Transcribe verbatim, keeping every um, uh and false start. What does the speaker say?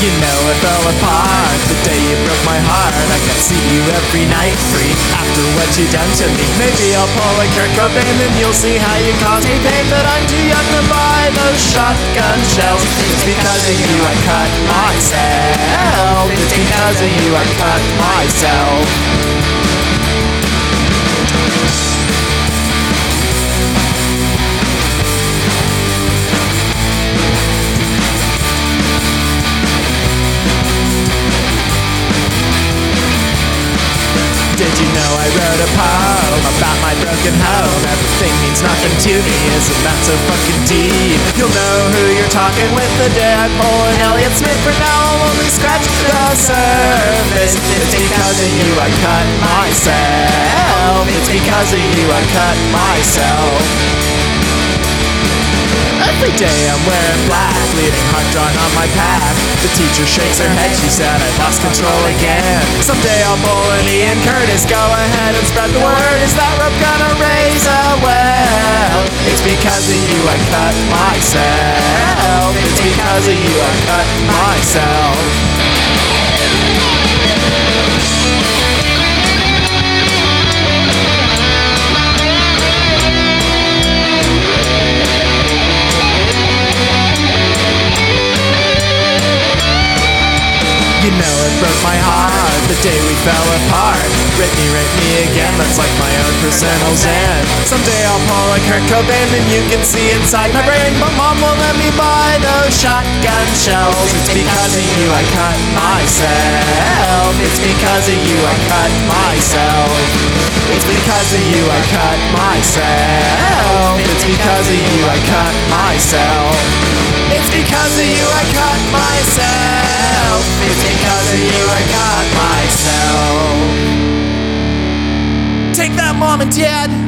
You know it fell apart the day you broke my heart. I can see you every night free after what you done to me. Maybe I'll pull a Kurt Cobain and you'll see how you cause me pain. But I'm too young to buy those shotgun shells. It's because of you I cut myself. It's because of you I cut myself. Did you know I wrote a poem about my broken home? Everything means nothing to me, isn't that so fucking deep? You'll know who you're talking with the day I pull an Elliott Smith. For now I'll only scratch the surface. It's because of you I cut myself. It's because of you I cut myself. Every day I'm wearing black, leaving heart drawn on my path. The teacher shakes her head, she said I lost control again. Someday I'll pull an Ian Curtis, go ahead and spread the word. Is that rope gonna raise a well? It's because of you I cut myself. It's because of you I cut myself. You know it broke my heart the day we fell apart. Rip me, rip me again, that's like my own personal zen. Someday I'll pull a Kurt Cobain and you can see inside my brain. But mom won't let me buy those shotgun shells. It's because of you I cut myself. It's because of you I cut myself. It's because of you I cut myself. It's because of you I cut myself. It's because of you I cut myself. It's because of you I cut myself. Take that, mom and dad.